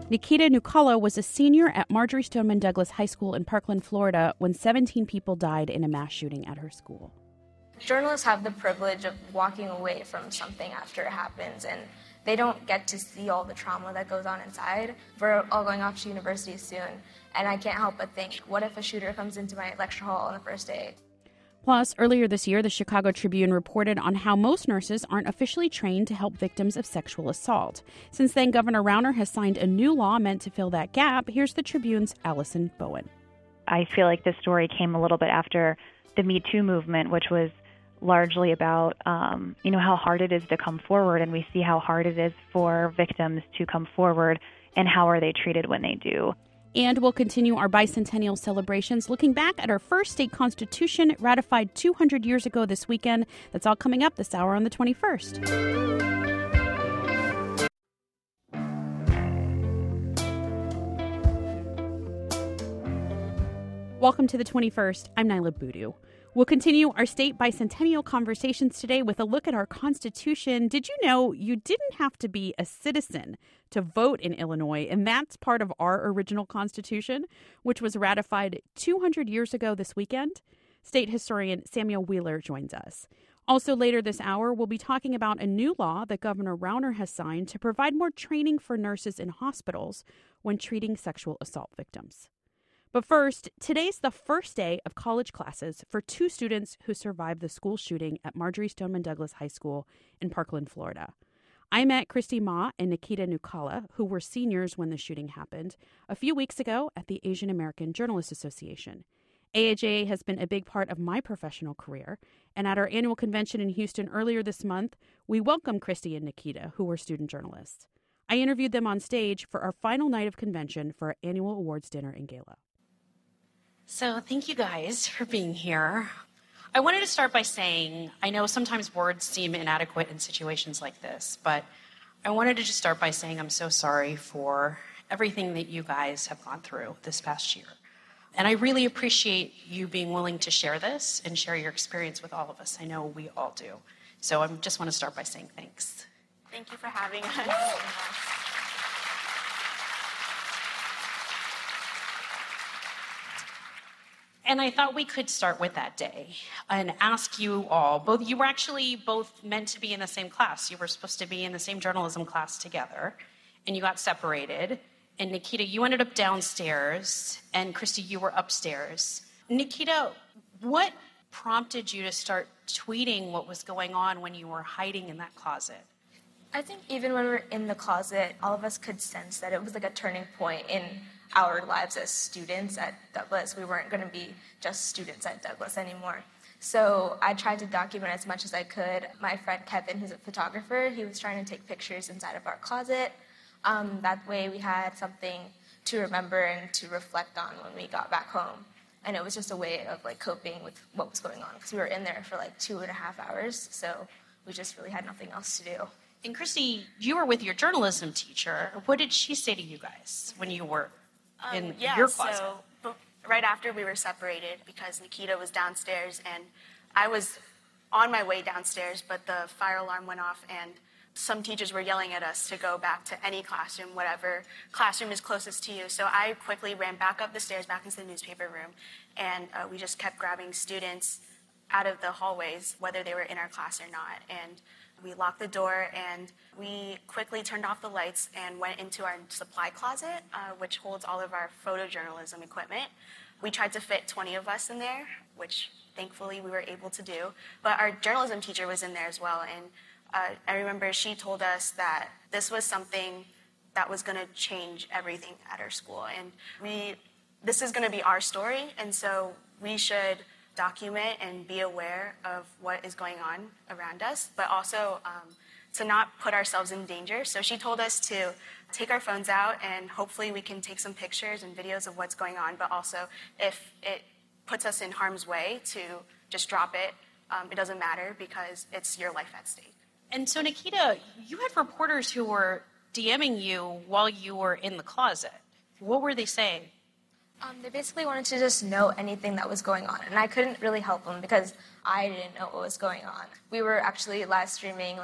Nikita Nucala was a senior at Marjory Stoneman Douglas High School in Parkland, Florida, when 17 people died in a mass shooting at her school. Journalists have the privilege of walking away from something after it happens, and they don't get to see all the trauma that goes on inside. We're all going off to university soon, and I can't help but think, what if a shooter comes into my lecture hall on the first day? Plus, earlier this year, the Chicago Tribune reported on how most nurses aren't officially trained to help victims of sexual assault. Since then, Governor Rauner has signed a new law meant to fill that gap. Here's the Tribune's Allison Bowen. I feel like this story came a little bit after the Me Too movement, which was largely about, how hard it is to come forward, and we see how hard it is for victims to come forward, and how are they treated when they do. And we'll continue our bicentennial celebrations looking back at our first state constitution ratified 200 years ago this weekend. That's all coming up this hour on the 21st. Welcome to the 21st. I'm Nyla Boodoo. We'll continue our state bicentennial conversations today with a look at our Constitution. Did you know you didn't have to be a citizen to vote in Illinois? And that's part of our original Constitution, which was ratified 200 years ago this weekend. State historian Samuel Wheeler joins us. Also later this hour, we'll be talking about a new law that Governor Rauner has signed to provide more training for nurses in hospitals when treating sexual assault victims. But first, today's the first day of college classes for two students who survived the school shooting at Marjory Stoneman Douglas High School in Parkland, Florida. I met Christy Ma and Nikita Nucala, who were seniors when the shooting happened, a few weeks ago at the Asian American Journalists Association. AAJA has been a big part of my professional career, and at our annual convention in Houston earlier this month, we welcomed Christy and Nikita, who were student journalists. I interviewed them on stage for our final night of convention for our annual awards dinner and gala. So thank you guys for being here. I wanted to start by saying, I know sometimes words seem inadequate in situations like this, but I wanted to just start by saying I'm so sorry for everything that you guys have gone through this past year. And I really appreciate you being willing to share this and share your experience with all of us. I know we all do. So I just want to start by saying thanks. Thank you for having us. And I thought we could start with that day and ask you all, you were actually both meant to be in the same class. You were supposed to be in the same journalism class together, and you got separated. And Nikita, you ended up downstairs, and Christy, you were upstairs. Nikita, what prompted you to start tweeting what was going on when you were hiding in that closet? I think even when we were in the closet, all of us could sense that it was like a turning point in our lives as students at Douglas. We weren't going to be just students at Douglas anymore. So I tried to document as much as I could. My friend Kevin, who's a photographer, he was trying to take pictures inside of our closet. That way we had something to remember and to reflect on when we got back home. And it was just a way of coping with what was going on, because we were in there for 2.5 hours, so we just really had nothing else to do. And Christy, you were with your journalism teacher. What did she say to you guys when you were in your closet? So right after we were separated, because Nikita was downstairs and I was on my way downstairs, but the fire alarm went off and some teachers were yelling at us to go back to any classroom, whatever classroom is closest to you. So I quickly ran back up the stairs, back into the newspaper room, and we just kept grabbing students out of the hallways, whether they were in our class or not. And we locked the door, and we quickly turned off the lights and went into our supply closet, which holds all of our photojournalism equipment. We tried to fit 20 of us in there, which thankfully we were able to do. But our journalism teacher was in there as well, and I remember she told us that this was something that was going to change everything at our school. And this is going to be our story, and so we should document and be aware of what is going on around us, but also to not put ourselves in danger. So she told us to take our phones out and hopefully we can take some pictures and videos of what's going on, but also if it puts us in harm's way, to just drop it. It doesn't matter because it's your life at stake. And so Nikita, you had reporters who were DMing you while you were in the closet. What were they saying? They basically wanted to just know anything that was going on, and I couldn't really help them because I didn't know what was going on. We were actually live streaming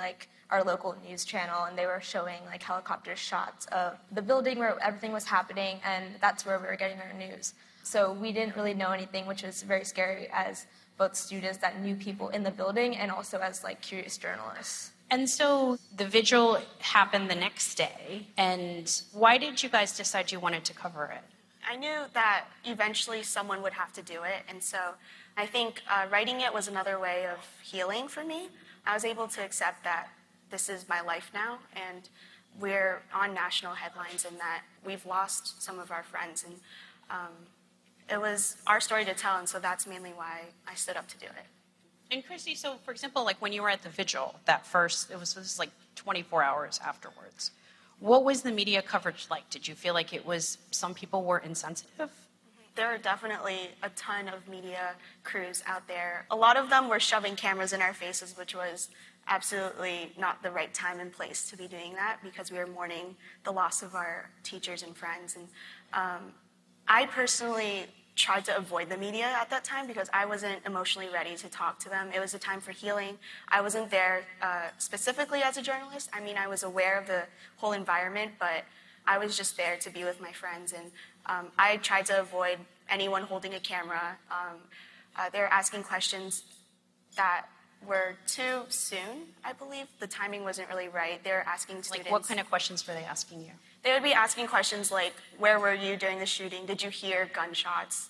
our local news channel, and they were showing like helicopter shots of the building where everything was happening, and that's where we were getting our news. So we didn't really know anything, which was very scary as both students that knew people in the building and also as like curious journalists. And so the vigil happened the next day, and why did you guys decide you wanted to cover it? I knew that eventually someone would have to do it, and so I think writing it was another way of healing for me. I was able to accept that this is my life now, and we're on national headlines, and that we've lost some of our friends, and it was our story to tell, and so that's mainly why I stood up to do it. And Christy, so for example, like when you were at the vigil, that first, it was like 24 hours afterwards. What was the media coverage like? Did you feel like some people were insensitive? There are definitely a ton of media crews out there. A lot of them were shoving cameras in our faces, which was absolutely not the right time and place to be doing that because we were mourning the loss of our teachers and friends. And I personally tried to avoid the media at that time because I wasn't emotionally ready to talk to them. It was a time for healing. I wasn't there specifically as a journalist. I mean, I was aware of the whole environment, but I was just there to be with my friends. And I tried to avoid anyone holding a camera. They were asking questions that were too soon, I believe. The timing wasn't really right. They were asking students. Like what kind of questions were they asking you? They would be asking questions like, where were you during the shooting? Did you hear gunshots?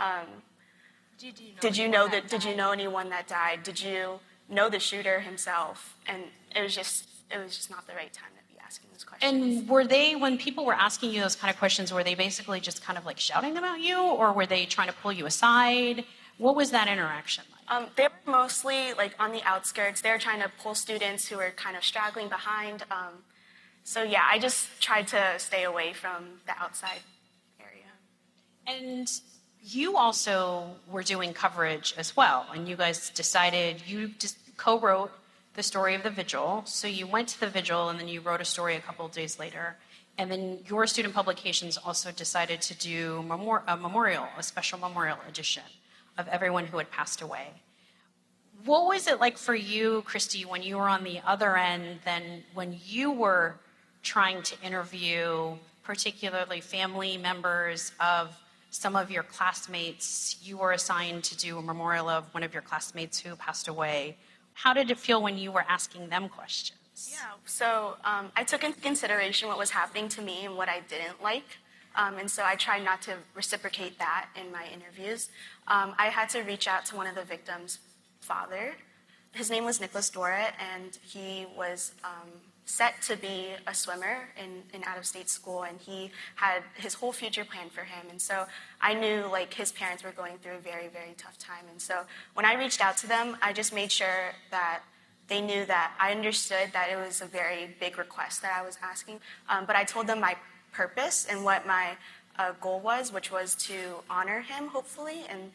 Did you know anyone that died? Did you know the shooter himself? And it was just not the right time to be asking those questions. And were they, when people were asking you those kind of questions, were they basically just kind of like shouting them at you, or were they trying to pull you aside? What was that interaction like? They were mostly like on the outskirts. They were trying to pull students who were kind of straggling behind. So yeah, I just tried to stay away from the outside area. And you also were doing coverage as well, and you guys decided, you just co-wrote the story of the vigil. So you went to the vigil, and then you wrote a story a couple of days later. And then your student publications also decided to do a special memorial edition of everyone who had passed away. What was it like for you, Christy, when you were on the other end than when you were trying to interview particularly family members of some of your classmates? You were assigned to do a memorial of one of your classmates who passed away. How did it feel when you were asking them questions? Yeah, so I took into consideration what was happening to me and what I didn't like. And so I tried not to reciprocate that in my interviews. I had to reach out to one of the victims' father. His name was Nicholas Dora, and he was set to be a swimmer in out-of-state school, and he had his whole future planned for him. And so I knew like his parents were going through a very, very tough time. And so when I reached out to them, I just made sure that they knew that I understood that it was a very big request that I was asking. But I told them my purpose and what my goal was, which was to honor him, hopefully, and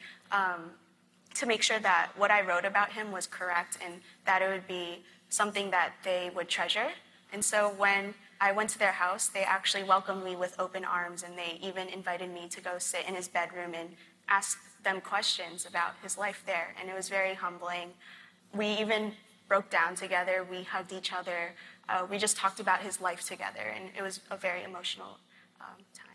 to make sure that what I wrote about him was correct and that it would be something that they would treasure. And so when I went to their house, they actually welcomed me with open arms, and they even invited me to go sit in his bedroom and ask them questions about his life there. And it was very humbling. We even broke down together. We hugged each other. We just talked about his life together, and it was a very emotional time.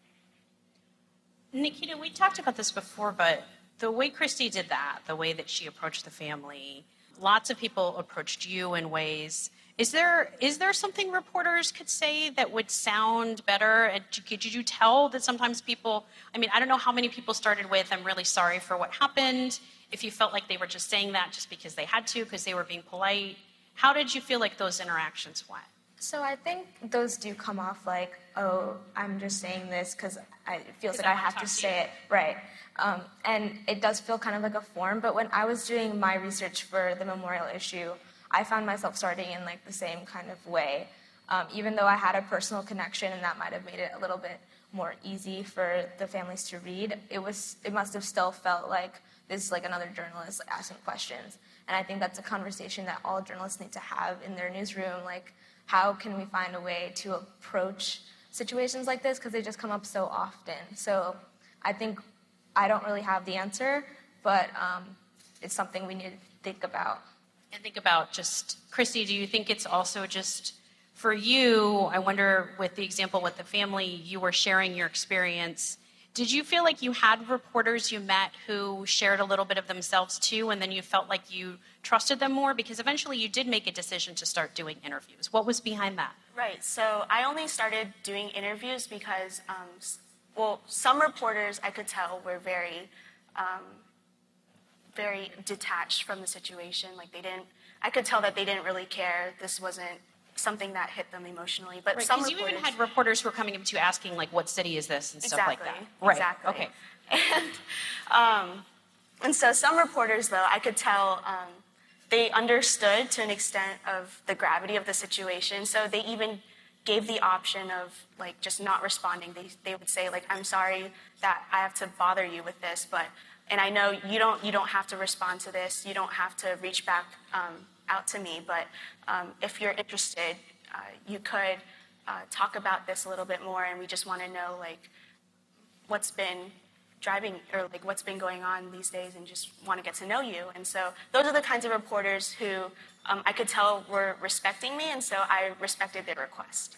Nikita, we talked about this before, but the way Christy did that, the way that she approached the family, lots of people approached you in ways. Is there something reporters could say that would sound better? Did you tell that sometimes people, I mean, I don't know how many people started with, I'm really sorry for what happened, if you felt like they were just saying that just because they had to, because they were being polite. How did you feel like those interactions went? So I think those do come off like, oh, I'm just saying this because it feels like I have to say it. Right. And it does feel kind of like a form, but when I was doing my research for the memorial issue, I found myself starting in like the same kind of way. Even though I had a personal connection and that might have made it a little bit more easy for the families to read, it must have still felt like this is like another journalist asking questions. And I think that's a conversation that all journalists need to have in their newsroom, like how can we find a way to approach situations like this, because they just come up so often. So I think I don't really have the answer, but it's something we need to think about. And think about just, Christy, do you think it's also just for you, I wonder with the example with the family, you were sharing your experience. Did you feel like you had reporters you met who shared a little bit of themselves too, and then you felt like you trusted them more? Because eventually you did make a decision to start doing interviews. What was behind that? Right. So I only started doing interviews because, some reporters I could tell were very detached from the situation. Like I could tell that they didn't really care. This wasn't something that hit them emotionally. But some reporters, you even had reporters who were coming up to you asking, like, what city is this and stuff like that. Right. Exactly. Okay. And so some reporters, though, I could tell they understood to an extent of the gravity of the situation. So they even gave the option of, like, just not responding. They would say, like, I'm sorry that I have to bother you with this, and I know you don't have to respond to this. You don't have to reach back out to me, but if you're interested, you could talk about this a little bit more, and we just want to know, like, what's been driving, or like what's been going on these days, and just want to get to know you. And so those are the kinds of reporters who I could tell were respecting me, and so I respected their request.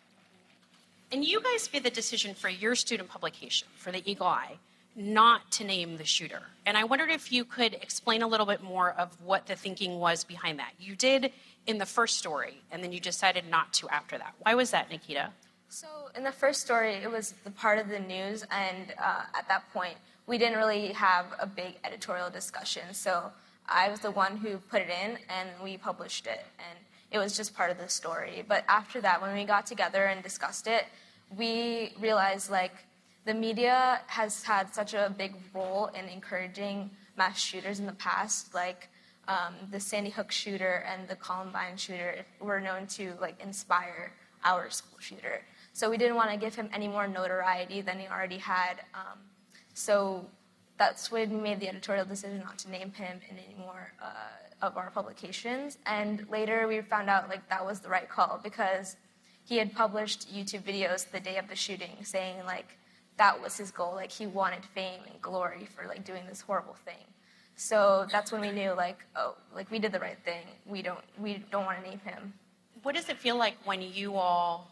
And you guys made the decision for your student publication, for the Eagle Eye, not to name the shooter. And I wondered if you could explain a little bit more of what the thinking was behind that. You did in the first story, and then you decided not to after that. Why was that, Nikita? So in the first story, it was the part of the news, and at that point, we didn't really have a big editorial discussion. So I was the one who put it in, and we published it, and it was just part of the story. But after that, when we got together and discussed it, we realized, like, the media has had such a big role in encouraging mass shooters in the past, like the Sandy Hook shooter and the Columbine shooter were known to, like, inspire our school shooter. So we didn't want to give him any more notoriety than he already had. So that's when we made the editorial decision not to name him in any more of our publications. And later we found out, like, that was the right call, because he had published YouTube videos the day of the shooting saying, like, that was his goal. Like, he wanted fame and glory for, like, doing this horrible thing. So that's when we knew, like, oh, like, we did the right thing. We don't want to name him. What does it feel like when you all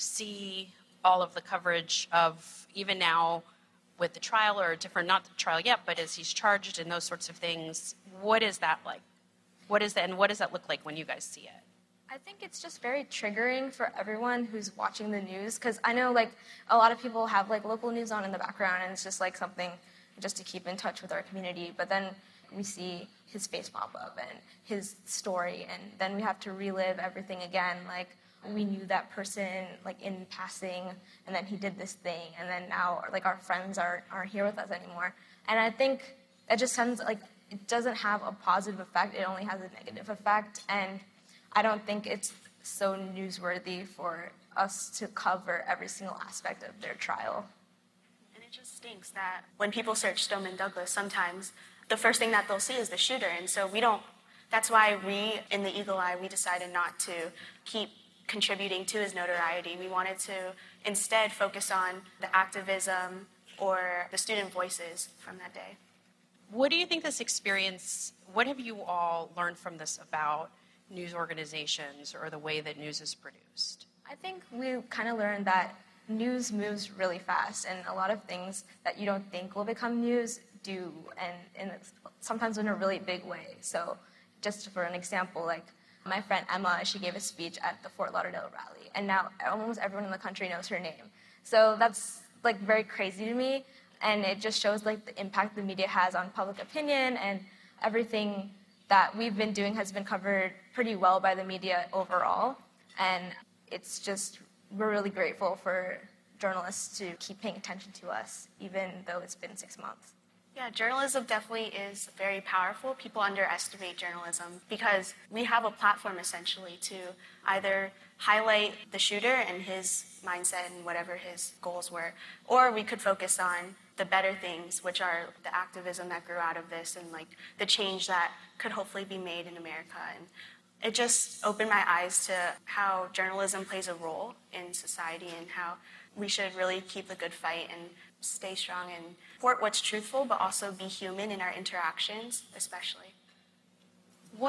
see all of the coverage of, even now with the trial, or different, not the trial yet, but as he's charged and those sorts of things? What is that like? What is that, and what does that look like when you guys see it? I think it's just very triggering for everyone who's watching the news, because I know, like, a lot of people have, like, local news on in the background, and it's just, like, something just to keep in touch with our community. But then we see his face pop up and his story, and then we have to relive everything again. Like, we knew that person, like, in passing, and then he did this thing, and then now, like, our friends aren't here with us anymore. And I think that just sends, like, it doesn't have a positive effect. It only has a negative effect, and I don't think it's so newsworthy for us to cover every single aspect of their trial. And it just stinks that when people search Stoneman Douglas, sometimes the first thing that they'll see is the shooter. And so that's why we, in the Eagle Eye, we decided not to keep contributing to his notoriety. We wanted to instead focus on the activism or the student voices from that day. What do you think this experience, what have you all learned from this about news organizations or the way that news is produced? I think we kind of learned that news moves really fast, and a lot of things that you don't think will become news do, and sometimes in a really big way. So just for an example, like, my friend Emma, she gave a speech at the Fort Lauderdale rally, and now almost everyone in the country knows her name. So that's, like, very crazy to me, and it just shows, like, the impact the media has on public opinion, and everything that we've been doing has been covered pretty well by the media overall. And it's just, we're really grateful for journalists to keep paying attention to us, even though it's been 6 months. Yeah, journalism definitely is very powerful. People underestimate journalism because we have a platform essentially to either highlight the shooter and his mindset and whatever his goals were, or we could focus on the better things, which are the activism that grew out of this and, like, the change that could hopefully be made in America. And it just opened my eyes to how journalism plays a role in society and how we should really keep the good fight and stay strong and report what's truthful, but also be human in our interactions, especially. What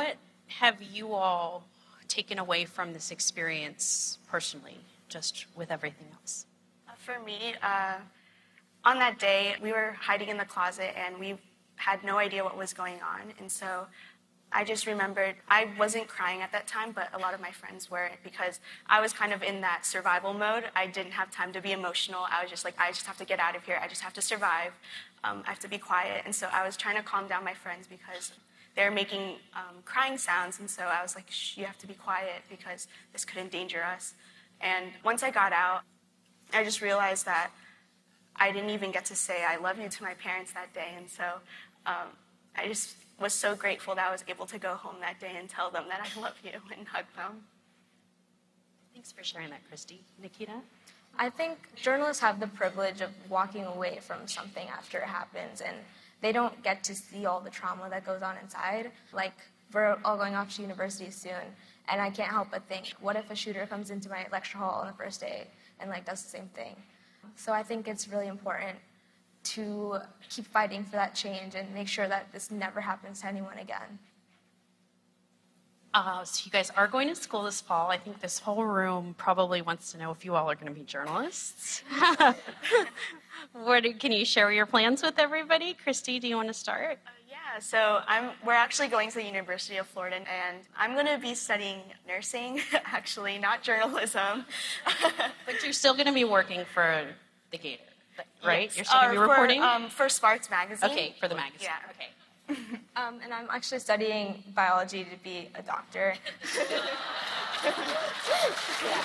have you all taken away from this experience personally, just with everything else? For me, on that day, we were hiding in the closet and we had no idea what was going on. And so I just remembered, I wasn't crying at that time, but a lot of my friends were, because I was kind of in that survival mode. I didn't have time to be emotional. I was just like, I just have to get out of here. I just have to survive. I have to be quiet. And so I was trying to calm down my friends because they're making crying sounds. And so I was like, shh, you have to be quiet because this could endanger us. And once I got out, I just realized that I didn't even get to say I love you to my parents that day. And so I just was so grateful that I was able to go home that day and tell them that I love you and hug them. Thanks for sharing that, Christy. Nikita? I think journalists have the privilege of walking away from something after it happens, and they don't get to see all the trauma that goes on inside. Like, we're all going off to university soon, and I can't help but think, what if a shooter comes into my lecture hall on the first day and does the same thing? So I think it's really important to keep fighting for that change and make sure that this never happens to anyone again. So you guys are going to school this fall. I think this whole room probably wants to know if you all are going to be journalists. Can you share your plans with everybody? Christy, do you want to start? Yeah, so we're actually going to the University of Florida, and I'm going to be studying nursing, actually, not journalism. But you're still going to be working for the Gator, right? Yes. You're still going to be reporting? For Sparks Magazine. Okay, for the magazine. Yeah. Okay. And I'm actually studying biology to be a doctor. Yeah.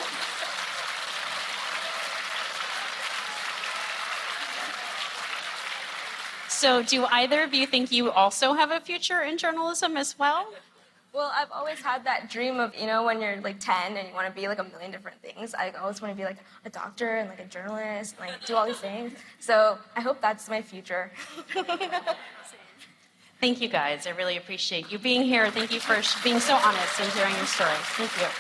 So do either of you think you also have a future in journalism as well? Well, I've always had that dream of, when you're 10 and you want to be a million different things. I always want to be a doctor and a journalist and do all these things. So I hope that's my future. Thank you, guys. I really appreciate you being here. Thank you for being so honest and sharing your stories. Thank you.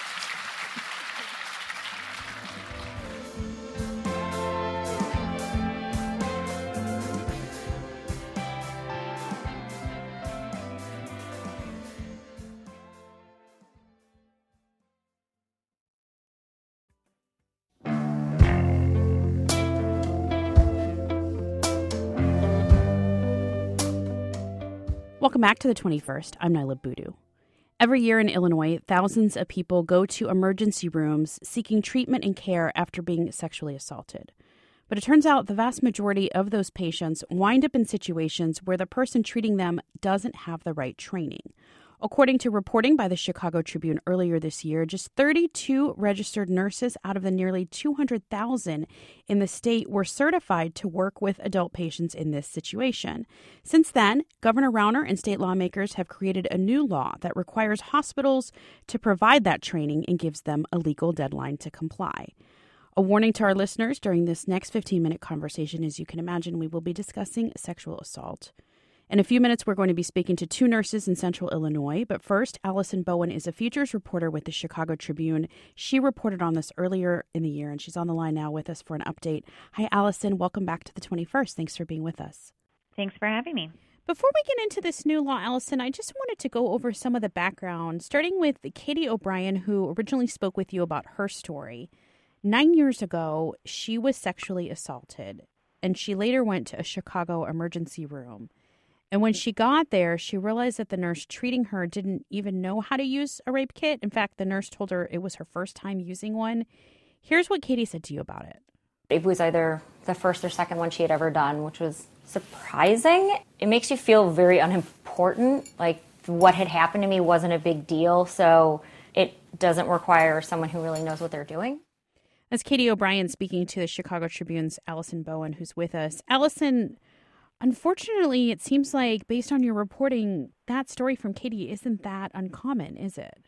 Welcome back to the 21st. I'm Nyla Boodoo. Every year in Illinois, thousands of people go to emergency rooms seeking treatment and care after being sexually assaulted. But it turns out the vast majority of those patients wind up in situations where the person treating them doesn't have the right training. According to reporting by the Chicago Tribune earlier this year, just 32 registered nurses out of the nearly 200,000 in the state were certified to work with adult patients in this situation. Since then, Governor Rauner and state lawmakers have created a new law that requires hospitals to provide that training and gives them a legal deadline to comply. A warning to our listeners during this next 15-minute conversation, as you can imagine, we will be discussing sexual assault. In a few minutes, we're going to be speaking to two nurses in Central Illinois. But first, Allison Bowen is a features reporter with the Chicago Tribune. She reported on this earlier in the year, and she's on the line now with us for an update. Hi, Allison. Welcome back to the 21st. Thanks for being with us. Thanks for having me. Before we get into this new law, Allison, I just wanted to go over some of the background, starting with Katie O'Brien, who originally spoke with you about her story. 9 years ago, she was sexually assaulted, and she later went to a Chicago emergency room. And when she got there, she realized that the nurse treating her didn't even know how to use a rape kit. In fact, the nurse told her it was her first time using one. Here's what Katie said to you about it. It was either the first or second one she had ever done, which was surprising. It makes you feel very unimportant, like what had happened to me wasn't a big deal, so it doesn't require someone who really knows what they're doing. That's Katie O'Brien speaking to the Chicago Tribune's Allison Bowen, who's with us. Allison, unfortunately, it seems like, based on your reporting, that story from Katie isn't that uncommon, is it?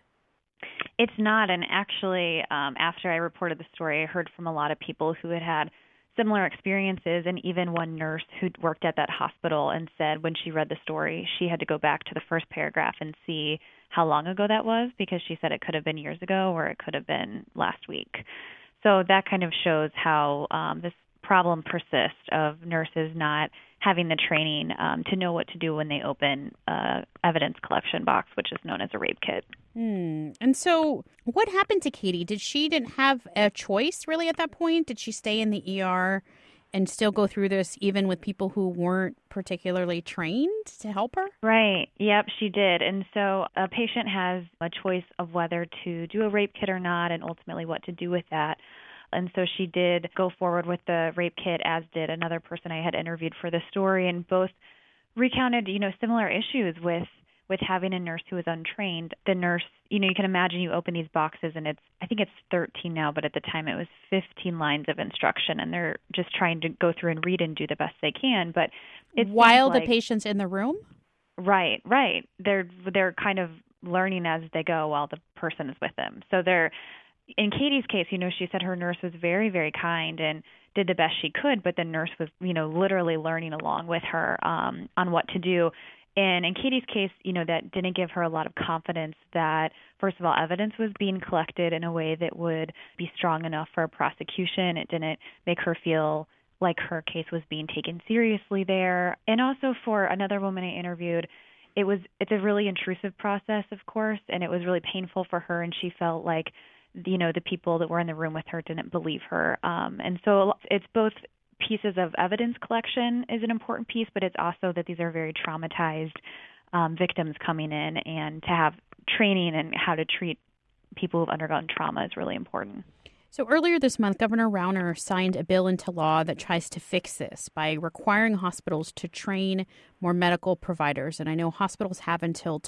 It's not, and actually, after I reported the story, I heard from a lot of people who had had similar experiences, and even one nurse who worked at that hospital and said when she read the story, she had to go back to the first paragraph and see how long ago that was, because she said it could have been years ago or it could have been last week. So that kind of shows how this problem persists of nurses not having the training to know what to do when they open evidence collection box, which is known as a rape kit. And so what happened to Katie? Didn't have a choice really at that point? Did she stay in the ER and still go through this even with people who weren't particularly trained to help her? Right. Yep, she did. And so a patient has a choice of whether to do a rape kit or not, and ultimately what to do with that. And so she did go forward with the rape kit, as did another person I had interviewed for the story, and both recounted, similar issues with having a nurse who was untrained. The nurse, you can imagine you open these boxes and I think it's 13 now, but at the time it was 15 lines of instruction, and they're just trying to go through and read and do the best they can. But while the patient's in the room? Right. They're kind of learning as they go while the person is with them. So in Katie's case, she said her nurse was very, very kind and did the best she could, but the nurse was, literally learning along with her on what to do. And in Katie's case, that didn't give her a lot of confidence that, first of all, evidence was being collected in a way that would be strong enough for a prosecution. It didn't make her feel like her case was being taken seriously there. And also for another woman I interviewed, it's a really intrusive process, of course, and it was really painful for her, and she felt like, the people that were in the room with her didn't believe her. And so it's both pieces of evidence collection is an important piece, but it's also that these are very traumatized victims coming in, and to have training in how to treat people who've undergone trauma is really important. So earlier this month, Governor Rauner signed a bill into law that tries to fix this by requiring hospitals to train more medical providers. And I know hospitals have until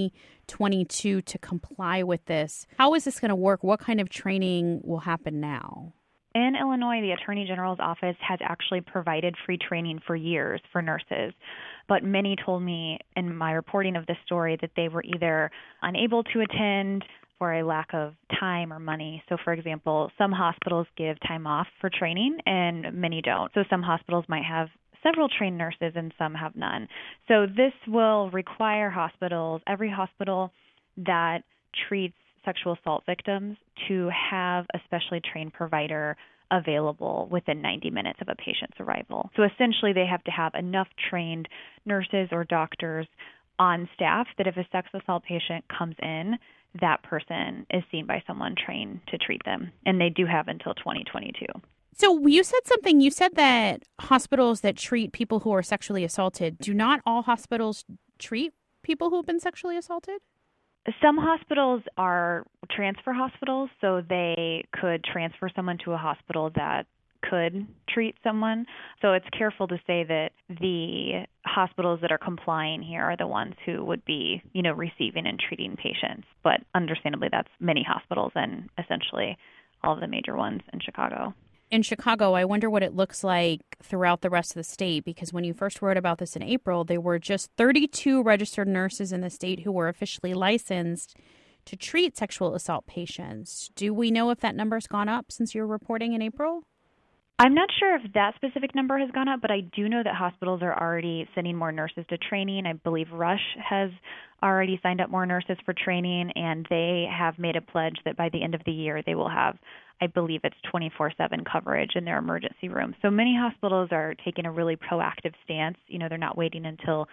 2022 to comply with this. How is this going to work? What kind of training will happen now? In Illinois, the Attorney General's office has actually provided free training for years for nurses. But many told me in my reporting of this story that they were either unable to attend for a lack of time or money. So, for example, some hospitals give time off for training and many don't. So some hospitals might have several trained nurses and some have none. So this will require every hospital that treats sexual assault victims, to have a specially trained provider available within 90 minutes of a patient's arrival. So essentially they have to have enough trained nurses or doctors on staff that if a sex assault patient comes in, that person is seen by someone trained to treat them. And they do have until 2022. So you said that hospitals that treat people who are sexually assaulted, do not all hospitals treat people who have been sexually assaulted? Some hospitals are transfer hospitals, so they could transfer someone to a hospital that could treat someone. So it's careful to say that the hospitals that are complying here are the ones who would be, receiving and treating patients. But understandably, that's many hospitals and essentially all of the major ones in Chicago. In Chicago, I wonder what it looks like throughout the rest of the state, because when you first wrote about this in April, there were just 32 registered nurses in the state who were officially licensed to treat sexual assault patients. Do we know if that number's gone up since your reporting in April? I'm not sure if that specific number has gone up, but I do know that hospitals are already sending more nurses to training. I believe Rush has already signed up more nurses for training, and they have made a pledge that by the end of the year they will have, I believe it's 24/7 coverage in their emergency room. So many hospitals are taking a really proactive stance. They're not waiting until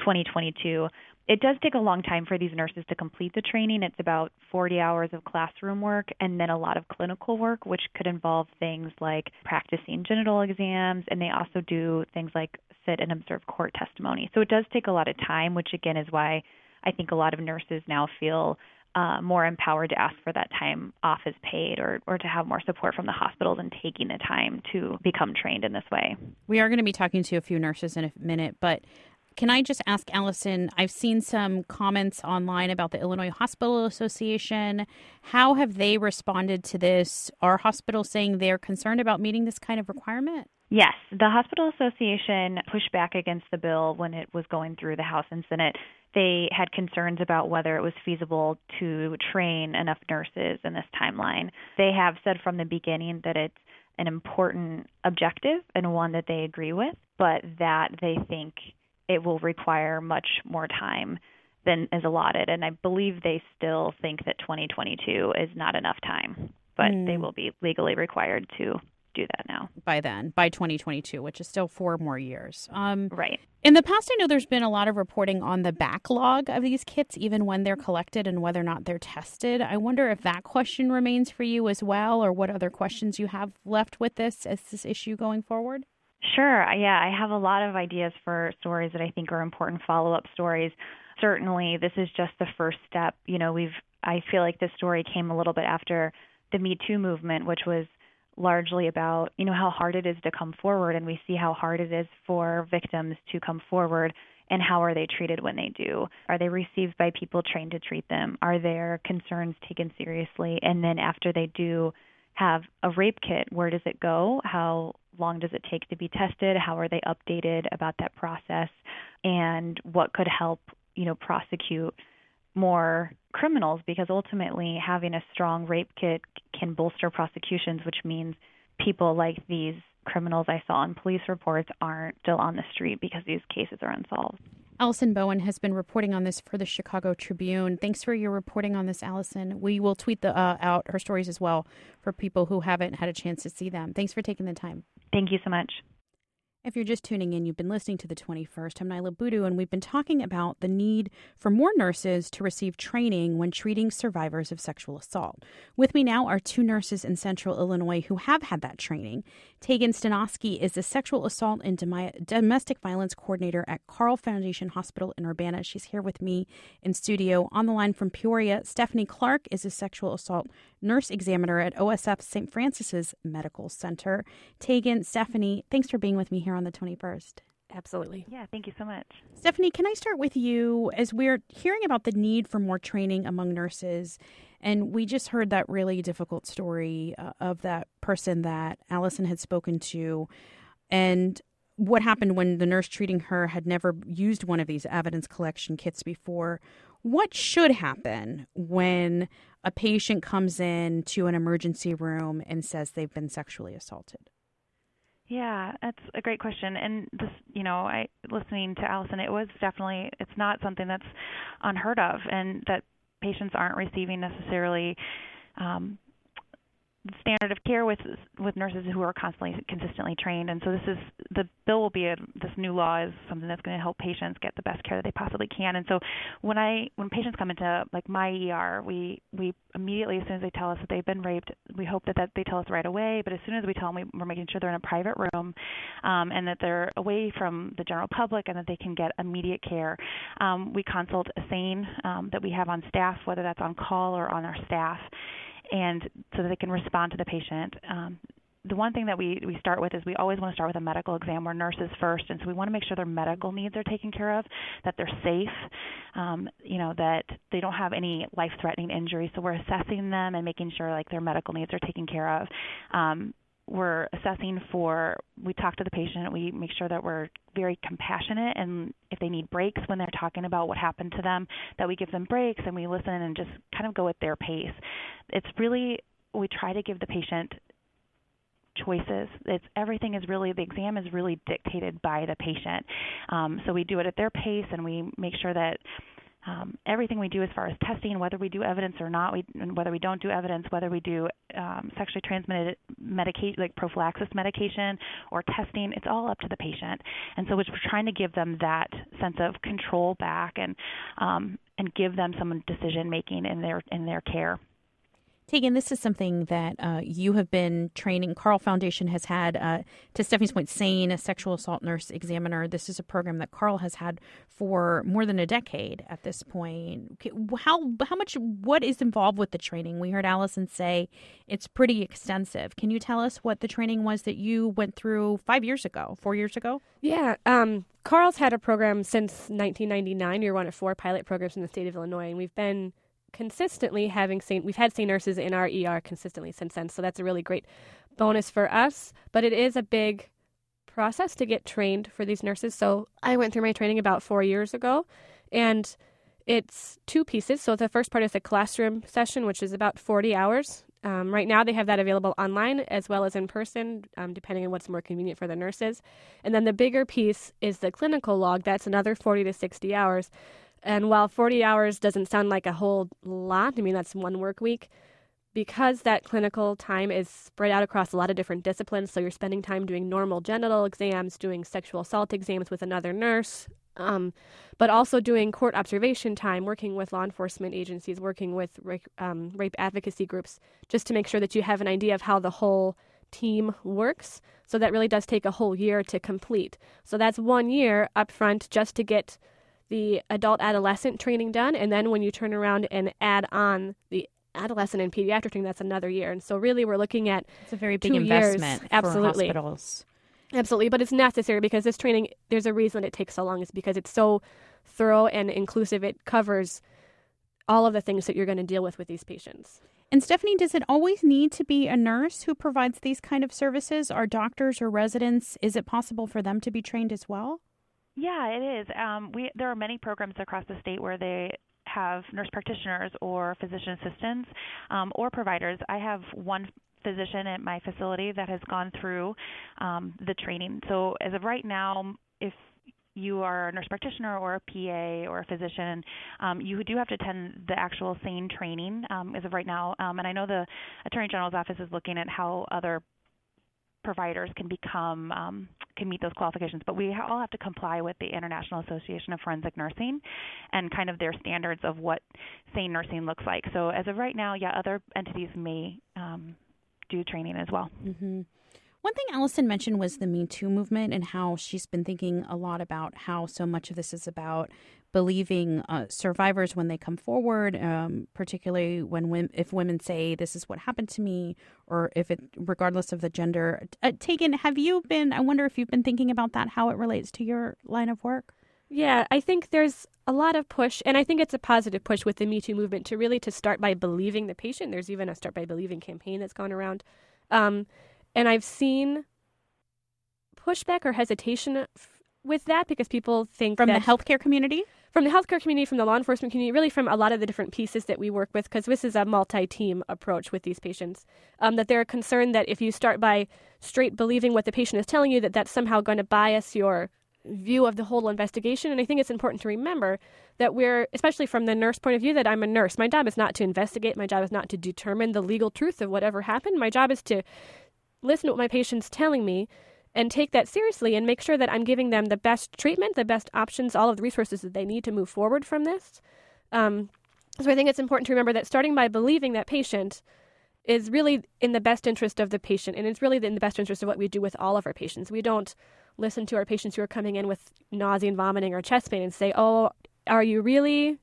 2022. It does take a long time for these nurses to complete the training. It's about 40 hours of classroom work and then a lot of clinical work, which could involve things like practicing genital exams, and they also do things like sit and observe court testimony. So it does take a lot of time, which again is why I think a lot of nurses now feel more empowered to ask for that time off as paid or to have more support from the hospitals and taking the time to become trained in this way. We are going to be talking to a few nurses in a minute, but can I just ask Allison, I've seen some comments online about the Illinois Hospital Association. How have they responded to this? Are hospitals saying they're concerned about meeting this kind of requirement? Yes, the Hospital Association pushed back against the bill when it was going through the House and Senate. They had concerns about whether it was feasible to train enough nurses in this timeline. They have said from the beginning that it's an important objective and one that they agree with, but that they think it will require much more time than is allotted. And I believe they still think that 2022 is not enough time, but they will be legally required to do that now. By then, by 2022, which is still 4 more years. Right. In the past, I know there's been a lot of reporting on the backlog of these kits, even when they're collected and whether or not they're tested. I wonder if that question remains for you as well, or what other questions you have left with this issue going forward. Sure. Yeah, I have a lot of ideas for stories that I think are important follow-up stories. Certainly, this is just the first step. I feel like this story came a little bit after the Me Too movement, which was largely about, how hard it is to come forward, and we see how hard it is for victims to come forward, and how are they treated when they do? Are they received by people trained to treat them? Are their concerns taken seriously? And then after they do have a rape kit, where does it go? How long does it take to be tested? How are they updated about that process? And what could help, prosecute more criminals? Because ultimately having a strong rape kit can bolster prosecutions, which means people like these criminals I saw in police reports aren't still on the street because these cases are unsolved. Allison Bowen has been reporting on this for the Chicago Tribune. Thanks for your reporting on this, Allison. We will tweet out her stories as well for people who haven't had a chance to see them. Thanks for taking the time. Thank you so much. If you're just tuning in, you've been listening to The 21st. I'm Nyla Boodoo, and we've been talking about the need for more nurses to receive training when treating survivors of sexual assault. With me now are 2 nurses in Central Illinois who have had that training. Tegan Stanoski is the Sexual Assault and Domestic Violence Coordinator at Carle Foundation Hospital in Urbana. She's here with me in studio. On the line from Peoria, Stephanie Clark is a Sexual Assault Nurse Examiner at OSF St. Francis's Medical Center. Tegan, Stephanie, thanks for being with me here on the 21st. Absolutely. Yeah, thank you so much. Stephanie, can I start with you as we're hearing about the need for more training among nurses? And we just heard that really difficult story of that person that Allison had spoken to, and what happened when the nurse treating her had never used one of these evidence collection kits before. What should happen when a patient comes in to an emergency room and says they've been sexually assaulted? Yeah, that's a great question. And this, listening to Allison, it's not something that's unheard of, and that patients aren't receiving necessarily standard of care with nurses who are consistently trained. And so this new law is something that's going to help patients get the best care that they possibly can. And so when patients come into like my ER, we immediately, as soon as they tell us that they've been raped, we hope that they tell us right away. But as soon as we tell them, we're making sure they're in a private room and that they're away from the general public and that they can get immediate care. We consult a SANE that we have on staff, whether that's on call or on our staff, and so that they can respond to the patient. The one thing that we start with is we always want to start with a medical exam. We're nurses first, and so we want to make sure their medical needs are taken care of, that they're safe, that they don't have any life-threatening injuries. So we're assessing them and making sure their medical needs are taken care of. We're assessing we talk to the patient, we make sure that we're very compassionate, and if they need breaks when they're talking about what happened to them, that we give them breaks and we listen and just kind of go at their pace. We try to give the patient choices. The exam is really dictated by the patient. So we do it at their pace, and we make sure that everything we do as far as testing, whether we do evidence or not, whether we don't do evidence, whether we do sexually transmitted medication, like prophylaxis medication or testing, it's all up to the patient. And so we're trying to give them that sense of control back and give them some decision making in their care. Tegan, this is something that you have been training. Carle Foundation has had, to Stephanie's point, SANE, a sexual assault nurse examiner. This is a program that Carle has had for more than a decade at this point. What is involved with the training? We heard Allison say it's pretty extensive. Can you tell us what the training was that you went through 4 years ago? Yeah. Carle's had a program since 1999. You're one of 4 pilot programs in the state of Illinois, and we've been consistently we've had SANE nurses in our ER consistently since then, so that's a really great bonus for us. But it is a big process to get trained for these nurses. So I went through my training about 4 years ago, and it's 2 pieces. So the first part is a classroom session, which is about 40 hours. Right now they have that available online as well as in person, depending on what's more convenient for the nurses. And then the bigger piece is the clinical log. That's another 40 to 60 hours. And while 40 hours doesn't sound like a whole lot, I mean, that's 1 work week, because that clinical time is spread out across a lot of different disciplines, so you're spending time doing normal genital exams, doing sexual assault exams with another nurse, but also doing court observation time, working with law enforcement agencies, working with rape advocacy groups, just to make sure that you have an idea of how the whole team works. So that really does take a whole year to complete. So that's 1 year up front just to get the adult adolescent training done. And then when you turn around and add on the adolescent and pediatric training, that's another year. And so really we're looking at it's a very big investment for Absolutely. hospitals. Absolutely, but it's necessary because this training, there's a reason it takes so long. It's because it's so thorough and inclusive. It covers all of the things that you're going to deal with these patients. And Stephanie, does it always need to be a nurse who provides these kind of services? Are doctors or residents, is it possible for them to be trained as well? Yeah, it is. There are many programs across the state where they have nurse practitioners or physician assistants or providers. I have one physician at my facility that has gone through the training. So as of right now, if you are a nurse practitioner or a PA or a physician, you do have to attend the actual SANE training as of right now. And I know the Attorney General's office is looking at how other providers can meet those qualifications, but we all have to comply with the International Association of Forensic Nursing and kind of their standards of what SANE nursing looks like. So as of right now, other entities may do training as well. Mm-hmm. One thing Allison mentioned was the Me Too movement and how she's been thinking a lot about how so much of this is about believing survivors when they come forward, particularly if women say this is what happened to me, or if it, regardless of the gender. Tegan, I wonder if you've been thinking about that, how it relates to your line of work? Yeah, I think there's a lot of push, and I think it's a positive push with the Me Too movement to start by believing the patient. There's even a Start by Believing campaign that's gone around. And I've seen pushback or hesitation with that because people think from the healthcare community? From the healthcare community, from the law enforcement community, really from a lot of the different pieces that we work with, because this is a multi-team approach with these patients, that they're concerned that if you start by straight believing what the patient is telling you, that's somehow going to bias your view of the whole investigation. And I think it's important to remember that especially from the nurse point of view, that I'm a nurse. My job is not to investigate. My job is not to determine the legal truth of whatever happened. My job is to listen to what my patient's telling me and take that seriously and make sure that I'm giving them the best treatment, the best options, all of the resources that they need to move forward from this. So I think it's important to remember that starting by believing that patient is really in the best interest of the patient, and it's really in the best interest of what we do with all of our patients. We don't listen to our patients who are coming in with nausea and vomiting or chest pain and say, oh, are you really?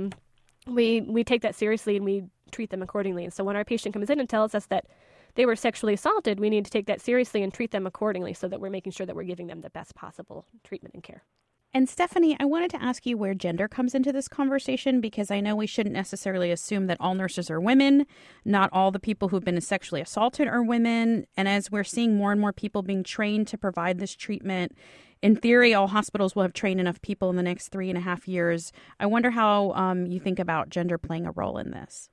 We take that seriously and we treat them accordingly. And so when our patient comes in and tells us that they were sexually assaulted, we need to take that seriously and treat them accordingly so that we're making sure that we're giving them the best possible treatment and care. And Stephanie, I wanted to ask you where gender comes into this conversation, because I know we shouldn't necessarily assume that all nurses are women. Not all the people who've been sexually assaulted are women. And as we're seeing more and more people being trained to provide this treatment, in theory, all hospitals will have trained enough people in the next 3.5 years. I wonder how you think about gender playing a role in this.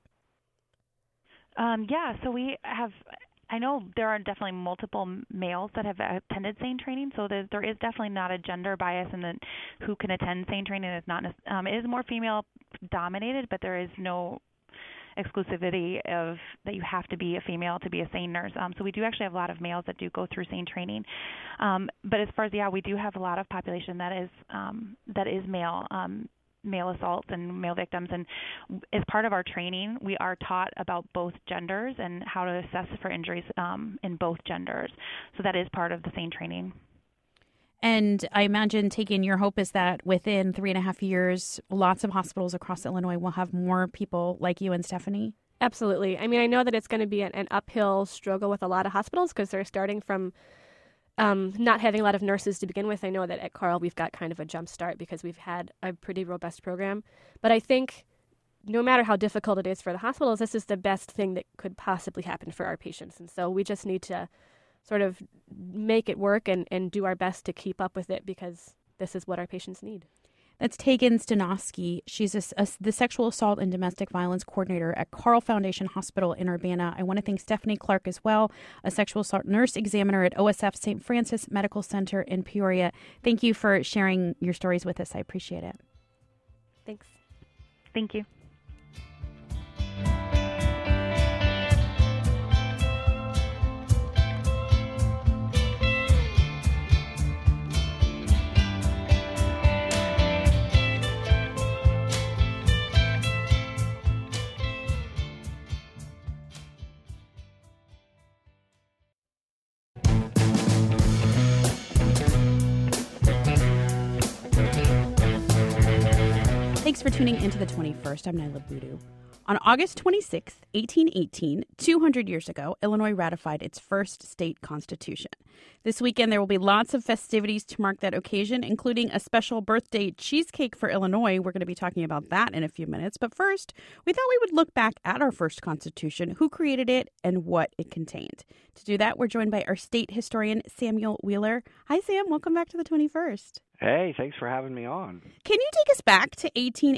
So we have, I know there are definitely multiple males that have attended SANE training, so there is definitely not a gender bias in who can attend SANE training. It is more female dominated, but there is no exclusivity of that you have to be a female to be a SANE nurse. So we do actually have a lot of males that do go through SANE training. But as far as, we do have a lot of population that is male assaults and male victims, and as part of our training we are taught about both genders and how to assess for injuries in both genders. So that is part of the SANE training. And I imagine, Tegan, your hope is that within 3.5 years, lots of hospitals across Illinois will have more people like you and Stephanie? Absolutely. I mean, I know that it's going to be an uphill struggle with a lot of hospitals because they're starting from not having a lot of nurses to begin with. I know that at Carle we've got kind of a jump start because we've had a pretty robust program. But I think no matter how difficult it is for the hospitals, this is the best thing that could possibly happen for our patients. And so we just need to sort of make it work and do our best to keep up with it because this is what our patients need. That's Tegan Stanosky. She's the Sexual Assault and Domestic Violence Coordinator at Carle Foundation Hospital in Urbana. I want to thank Stephanie Clark as well, a sexual assault nurse examiner at OSF St. Francis Medical Center in Peoria. Thank you for sharing your stories with us. I appreciate it. Thanks. Thank you. Thanks for tuning into the 21st. I'm Nyla Boodoo. On August 26, 1818, 200 years ago, Illinois ratified its first state constitution. This weekend, there will be lots of festivities to mark that occasion, including a special birthday cheesecake for Illinois. We're going to be talking about that in a few minutes. But first, we thought we would look back at our first constitution, who created it, and what it contained. To do that, we're joined by our state historian, Samuel Wheeler. Hi, Sam. Welcome back to the 21st. Hey, thanks for having me on. Can you take us back to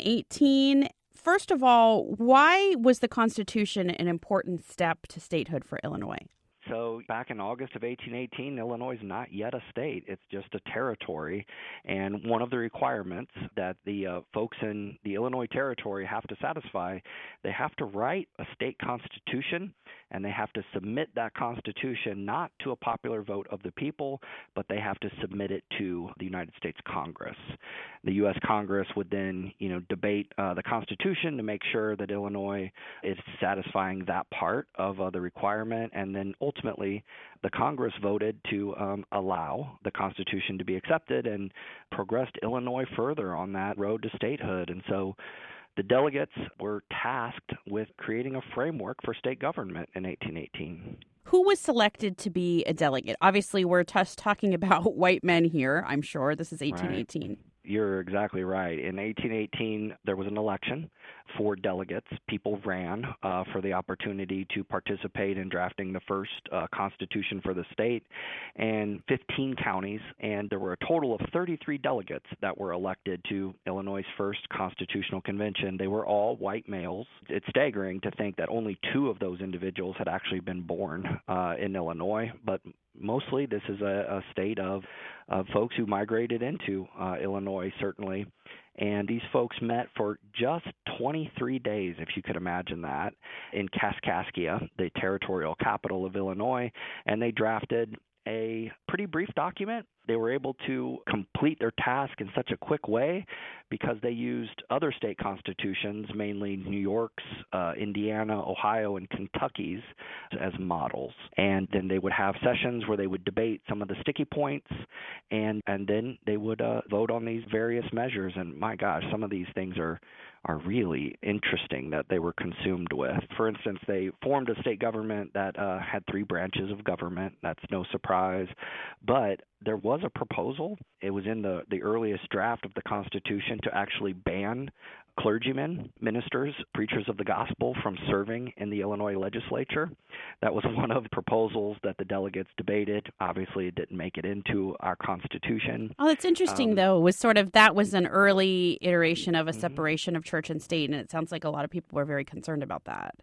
1818? First of all, why was the Constitution an important step to statehood for Illinois? So back in August of 1818, Illinois is not yet a state. It's just a territory. And one of the requirements that the folks in the Illinois territory have to satisfy, they have to write a state constitution, and they have to submit that constitution not to a popular vote of the people, but they have to submit it to the United States Congress. The U.S. Congress would then, debate the Constitution to make sure that Illinois is satisfying that part of the requirement, and then ultimately the Congress voted to allow the Constitution to be accepted and progressed Illinois further on that road to statehood. And so the delegates were tasked with creating a framework for state government in 1818. Who was selected to be a delegate? Obviously, we're just talking about white men here, I'm sure. This is 1818. Right. You're exactly right. In 1818, there was an election for delegates. People ran for the opportunity to participate in drafting the first constitution for the state, and 15 counties, and there were a total of 33 delegates that were elected to Illinois' first constitutional convention. They were all white males. It's staggering to think that only 2 of those individuals had actually been born in Illinois, but mostly this is a state of folks who migrated into Illinois, certainly. And these folks met for just 23 days, if you could imagine that, in Kaskaskia, the territorial capital of Illinois, and they drafted a pretty brief document. They were able to complete their task in such a quick way because they used other state constitutions, mainly New York's, Indiana, Ohio, and Kentucky's, as models. And then they would have sessions where they would debate some of the sticky points, and then they would vote on these various measures. And my gosh, some of these things are really interesting that they were consumed with. For instance, they formed a state government that had 3 branches of government. That's no surprise. But there was a proposal. It was in the earliest draft of the Constitution to actually ban clergymen, ministers, preachers of the gospel from serving in the Illinois legislature. That was one of the proposals that the delegates debated. Obviously, it didn't make it into our Constitution. Oh, that's interesting, though. It was that was an early iteration of a separation of church and state, and it sounds like a lot of people were very concerned about that.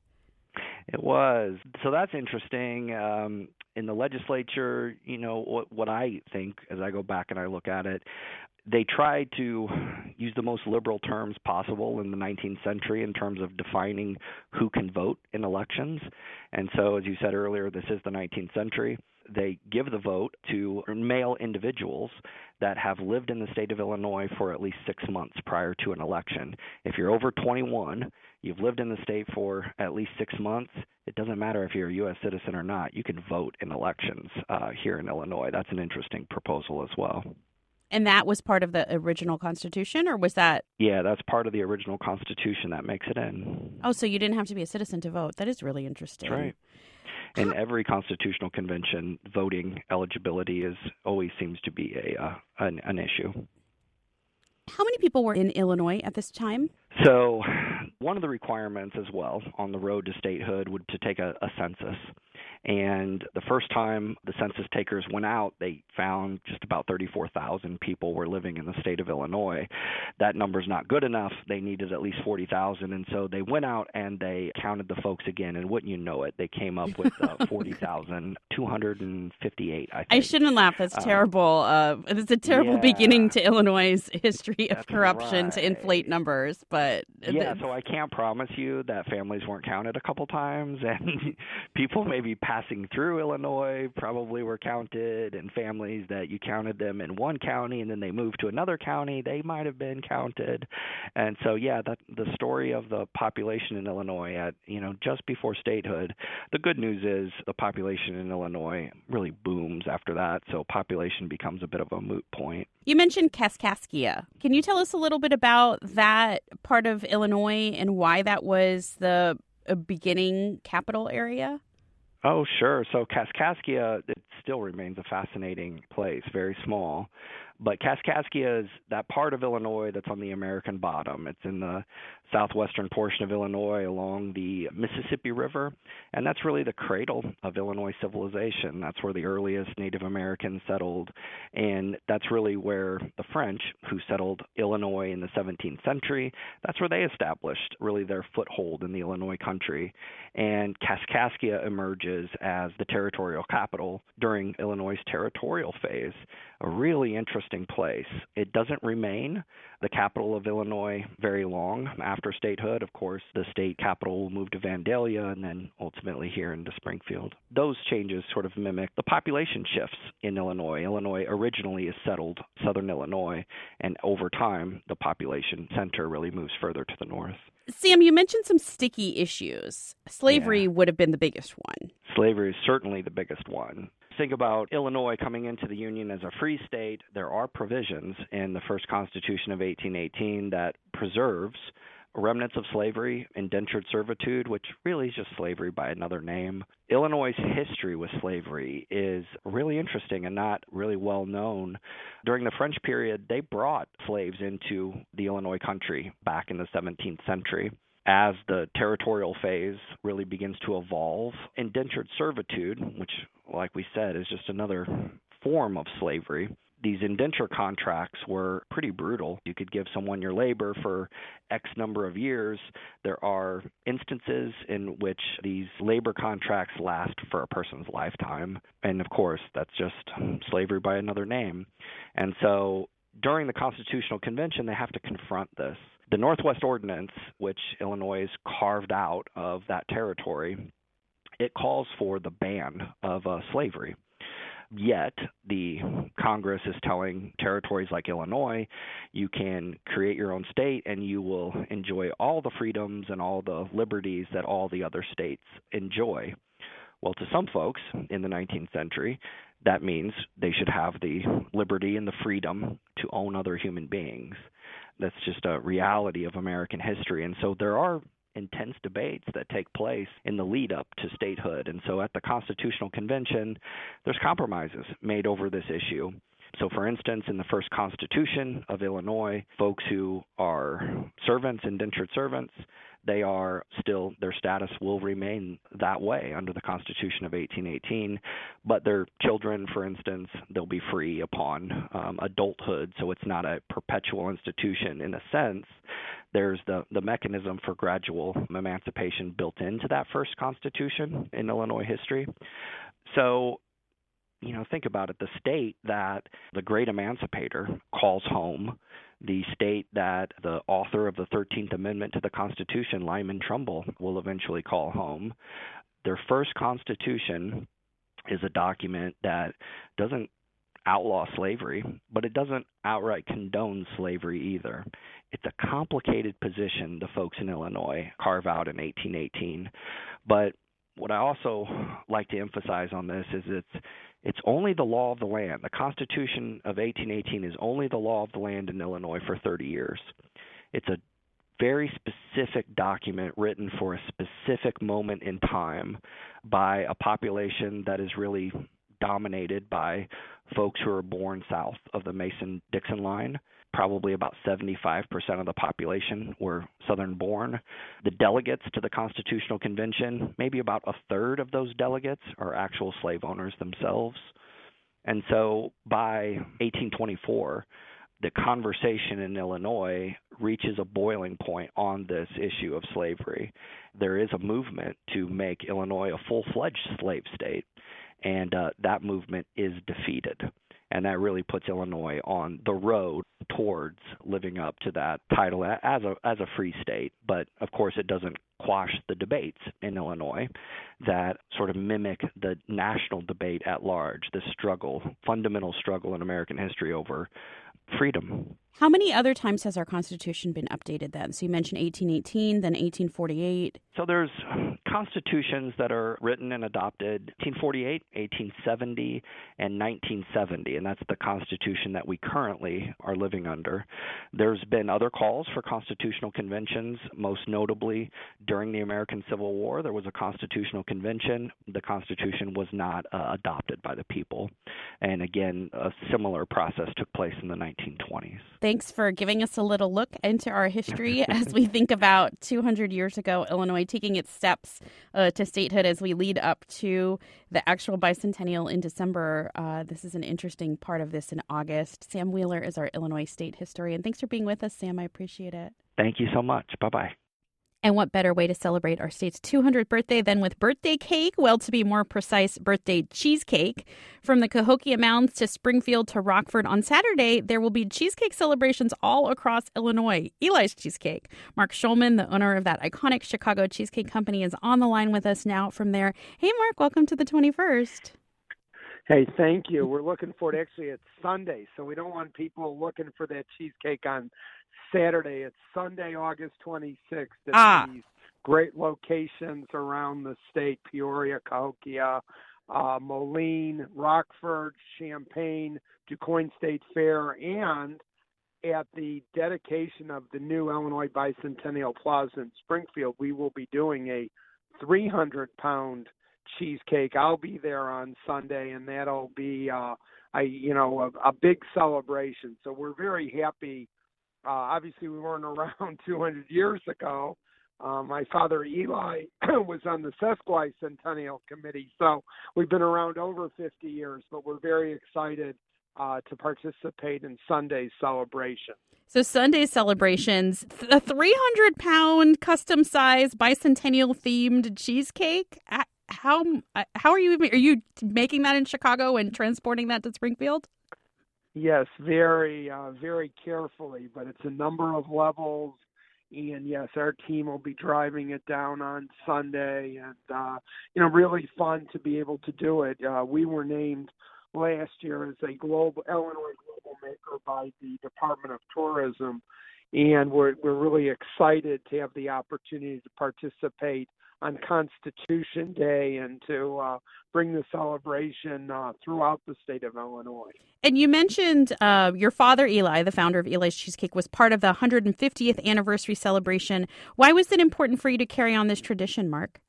It was. So that's interesting. In the legislature, what I think as I go back and I look at it, they tried to use the most liberal terms possible in the 19th century in terms of defining who can vote in elections. And so, as you said earlier, this is the 19th century. They give the vote to male individuals that have lived in the state of Illinois for at least 6 months prior to an election. If you're over 21, you've lived in the state for at least 6 months, it doesn't matter if you're a U.S. citizen or not, you can vote in elections here in Illinois. That's an interesting proposal as well. And that was part of the original Constitution, or was that? Yeah, that's part of the original Constitution that makes it in. Oh, so you didn't have to be a citizen to vote. That is really interesting. That's right. In every constitutional convention, voting eligibility always seems to be an issue. How many people were in Illinois at this time? So one of the requirements as well on the road to statehood would to take a census. And the first time the census takers went out, they found just about 34,000 people were living in the state of Illinois. That number's not good enough. They needed at least 40,000. And so they went out and they counted the folks again. And wouldn't you know it, they came up with 40,258, I think. I shouldn't laugh. That's terrible. It's a terrible beginning to Illinois' history of corruption to inflate numbers. But yeah, so I can't promise you that families weren't counted a couple times, and people maybe passing through Illinois probably were counted, and families that you counted them in one county and then they moved to another county, they might have been counted. And so, yeah, the story of the population in Illinois at, just before statehood, the good news is the population in Illinois really booms after that, so population becomes a bit of a moot point. You mentioned Kaskaskia. Can you tell us a little bit about that part of Illinois and why that was the beginning capital area? Oh, sure. So Kaskaskia, it still remains a fascinating place, very small. But Kaskaskia is that part of Illinois that's on the American bottom. It's in the southwestern portion of Illinois along the Mississippi River, and that's really the cradle of Illinois civilization. That's where the earliest Native Americans settled, and that's really where the French, who settled Illinois in the 17th century, that's where they established really their foothold in the Illinois country. And Kaskaskia emerges as the territorial capital during Illinois' territorial phase, a really interesting place. It doesn't remain the capital of Illinois very long after statehood. Of course, the state capital will move to Vandalia and then ultimately here into Springfield. Those changes sort of mimic the population shifts in Illinois. Illinois originally is settled southern Illinois, and over time, the population center really moves further to the north. Sam, you mentioned some sticky issues. Slavery would have been the biggest one. Slavery is certainly the biggest one. Think about Illinois coming into the Union as a free state. There are provisions in the first Constitution of 1818 that preserves remnants of slavery, indentured servitude, which really is just slavery by another name. Illinois' history with slavery is really interesting and not really well known. During the French period, they brought slaves into the Illinois country back in the 17th century. As the territorial phase really begins to evolve, indentured servitude, which, like we said, is just another form of slavery, these indenture contracts were pretty brutal. You could give someone your labor for X number of years. There are instances in which these labor contracts last for a person's lifetime. And, of course, that's just slavery by another name. And so during the Constitutional Convention, they have to confront this. The Northwest Ordinance, which Illinois is carved out of that territory, it calls for the ban of slavery. Yet the Congress is telling territories like Illinois, you can create your own state and you will enjoy all the freedoms and all the liberties that all the other states enjoy. Well, to some folks in the 19th century, that means they should have the liberty and the freedom to own other human beings. That's just a reality of American history. And so there are intense debates that take place in the lead up to statehood. And so at the Constitutional Convention, there's compromises made over this issue. So, for instance, in the first Constitution of Illinois, folks who are servants, indentured servants, they are still, their status will remain that way under the Constitution of 1818, but their children, for instance, they'll be free upon adulthood, so it's not a perpetual institution in a sense. There's the mechanism for gradual emancipation built into that first Constitution in Illinois history. So, think about it. The state that the great emancipator calls home, the state that the author of the 13th Amendment to the Constitution, Lyman Trumbull, will eventually call home, their first Constitution is a document that doesn't outlaw slavery, but it doesn't outright condone slavery either. It's a complicated position the folks in Illinois carve out in 1818. But what I also like to emphasize on this is it's only the law of the land. The Constitution of 1818 is only the law of the land in Illinois for 30 years. It's a very specific document written for a specific moment in time by a population that is really dominated by folks who are born south of the Mason-Dixon line. Probably about 75% of the population were Southern born. The delegates to the Constitutional Convention, maybe about a third of those delegates are actual slave owners themselves. And so by 1824, the conversation in Illinois reaches a boiling point on this issue of slavery. There is a movement to make Illinois a full-fledged slave state, and that movement is defeated. And that really puts Illinois on the road towards living up to that title as a free state. But of course, it doesn't quash the debates in Illinois that sort of mimic the national debate at large, the fundamental struggle in American history over freedom. How many other times has our Constitution been updated then? So you mentioned 1818, then 1848. So there's constitutions that are written and adopted 1848, 1870, and 1970, and that's the Constitution that we currently are living under. There's been other calls for constitutional conventions, most notably during the American Civil War. There was a constitutional convention. The Constitution was not adopted by the people. And again, a similar process took place in the 1920s. Thanks for giving us a little look into our history as we think about 200 years ago, Illinois taking its steps to statehood as we lead up to the actual bicentennial in December. This is an interesting part of this in August. Sam Wheeler is our Illinois state historian. Thanks for being with us, Sam. I appreciate it. Thank you so much. Bye-bye. And what better way to celebrate our state's 200th birthday than with birthday cake? Well, to be more precise, birthday cheesecake. From the Cahokia Mounds to Springfield to Rockford on Saturday, there will be cheesecake celebrations all across Illinois. Eli's Cheesecake. Mark Schulman, the owner of that iconic Chicago cheesecake company, is on the line with us now from there. Hey, Mark, welcome to the 21st. Hey, thank you. We're looking forward. Actually, it's Sunday, so we don't want people looking for that cheesecake on Saturday. It's Sunday, August 26th at these great locations around the state: Peoria, Cahokia, Moline, Rockford, Champaign, DuQuoin State Fair, and at the dedication of the new Illinois Bicentennial Plaza in Springfield, we will be doing a 300-pound cheesecake. I'll be there on Sunday, and that'll be a big celebration. So we're very happy. Obviously, we weren't around 200 years ago. My father, Eli, was on the Sesquicentennial Committee, so we've been around over 50 years, but we're very excited to participate in Sunday's celebration. So Sunday's celebrations, a 300-pound custom-sized bicentennial-themed cheesecake. How are you making that in Chicago and transporting that to Springfield? Yes, very, very carefully, but it's a number of levels. And yes, our team will be driving it down on Sunday, and really fun to be able to do it. We were named last year as a Illinois Global Maker by the Department of Tourism, and we're really excited to have the opportunity to participate on Constitution Day and to bring the celebration throughout the state of Illinois. And you mentioned your father, Eli, the founder of Eli's Cheesecake, was part of the 150th anniversary celebration. Why was it important for you to carry on this tradition, Mark?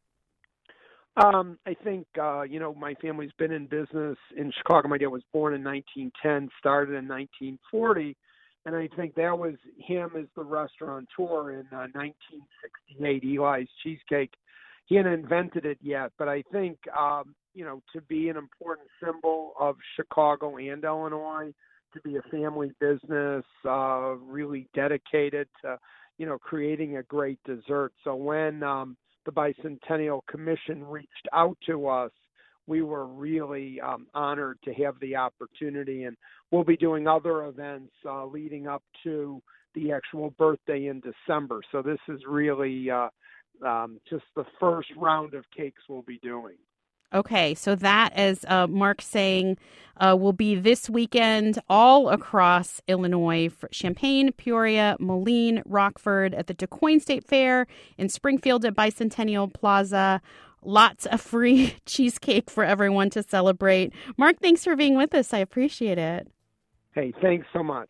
I think, my family's been in business in Chicago. My dad was born in 1910, started in 1940. And I think that was him as the restaurateur in 1968, Eli's Cheesecake. He hadn't invented it yet, but I think, to be an important symbol of Chicago and Illinois, to be a family business, really dedicated to, creating a great dessert. So when the Bicentennial Commission reached out to us, we were really honored to have the opportunity, and we'll be doing other events leading up to the actual birthday in December. So this is really just the first round of cakes we'll be doing. Okay, so that, as Mark's saying, will be this weekend all across Illinois: for Champaign, Peoria, Moline, Rockford, at the DuQuoin State Fair, in Springfield at Bicentennial Plaza. Lots of free cheesecake for everyone to celebrate. Mark, thanks for being with us. I appreciate it. Hey, thanks so much.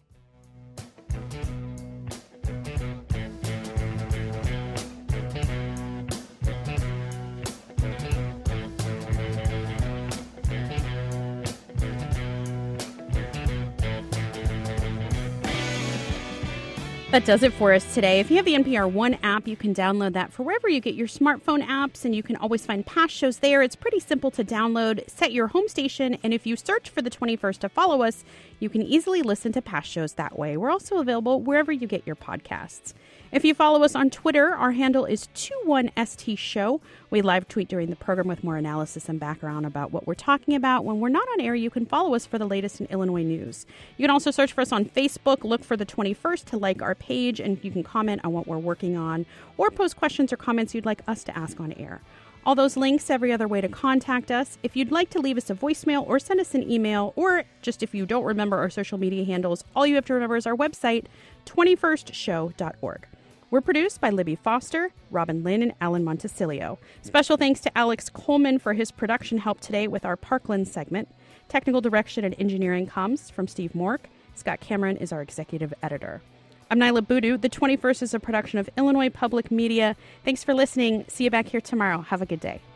That does it for us today. If you have the NPR One app, you can download that for wherever you get your smartphone apps, and you can always find past shows there. It's pretty simple to download. Set your home station, and if you search for the 21st to follow us, you can easily listen to past shows that way. We're also available wherever you get your podcasts. If you follow us on Twitter, our handle is 21ST Show. We live tweet during the program with more analysis and background about what we're talking about. When we're not on air, you can follow us for the latest in Illinois news. You can also search for us on Facebook, look for the 21st to like our page, and you can comment on what we're working on or post questions or comments you'd like us to ask on air. All those links, every other way to contact us. If you'd like to leave us a voicemail or send us an email, or just if you don't remember our social media handles, all you have to remember is our website, 21stshow.org. We're produced by Libby Foster, Robin Lynn, and Alan Montesilio. Special thanks to Alex Coleman for his production help today with our Parkland segment. Technical direction and engineering comes from Steve Mork. Scott Cameron is our executive editor. I'm Nyla Boodoo. The 21st is a production of Illinois Public Media. Thanks for listening. See you back here tomorrow. Have a good day.